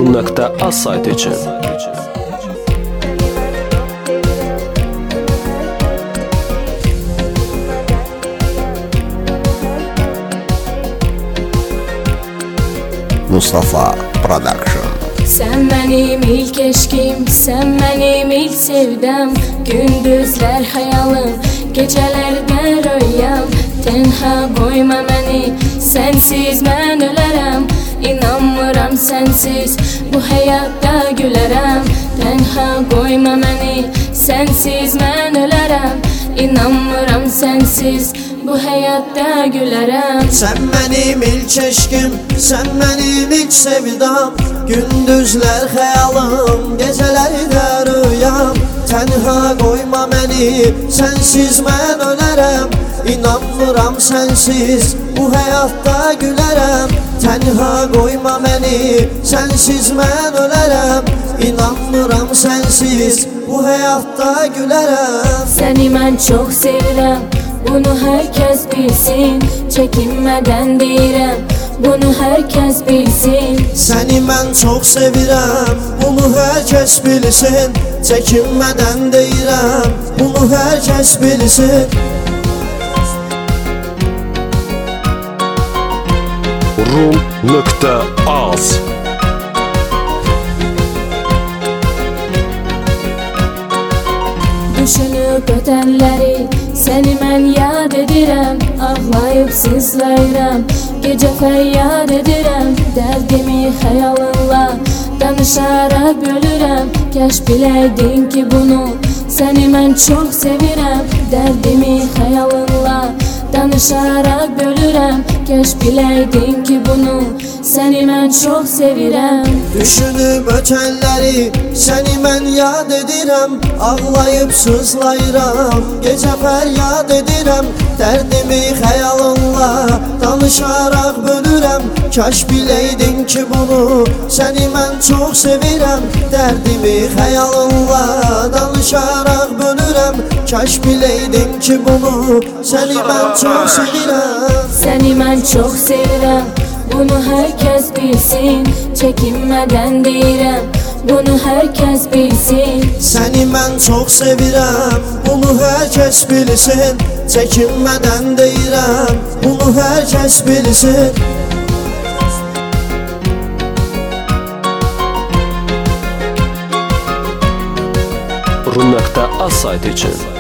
Rum.az saytı için. Mustafa Production. Sen benim ilk eşkim, sen benim ilk sevdam. Gündüzler hayalim, gecelerde rüyam. Tenha koyma beni, sensiz ben ölerem. İnanmıram sensiz, bu hayatta gülerem. Tenha koyma beni, sensiz ben ölerem. İnanmıram sensiz, bu hayatta gülerem. Sen benim ilk eşkim, sen benim ilk sevdam. Gündüzler hayalim, gecelerde rüyam. Tenha koyma beni, sensiz ben ölerem. İnanmıram sensiz, bu hayatta gülerem. Tenha koyma beni, sensiz ben ölerem. İnanmıram sensiz, bu hayatta gülerem. Seni ben çok sevirem, bunu herkes bilsin. Çekinmeden deyirəm, bunu herkes bilsin. Seni ben çok sevirem, bunu herkes bilsin. Çekinmeden deyirəm, bunu herkes bilsin. Rum.az Düşünüp ötenleri seni mən yad edirəm. Ağlayıp sızlayıram, gece feryat edirəm. Dərdimi xəyalınla danışaraq bölürəm. Kəş biləydin ki bunu, səni mən çox sevirəm. Dərdimi xəyalınla danışaraq bölürəm. Kəş biləydin ki bunu, səni mən çox sevirəm. Düşünüp ötenleri seni ben yad edirəm. Ağlayıp sızlayıram, gece feryat edirəm. Dərdimi xəyalınla danışaraq bölürəm. Kaş biləydin ki bunu, seni mən çox sevirəm. Dərdimi xəyalınla danışaraq bölürəm. Kaş biləydin ki bunu, seni mən çox sevirəm. Səni mən çox sevirəm, bunu herkes bilsin. Çekinmeden deyirəm, bunu herkes bilsin. Seni ben çok sevirəm, bunu herkes bilsin. Çekinmeden deyirəm, bunu herkes bilsin. Rum.az saytı için.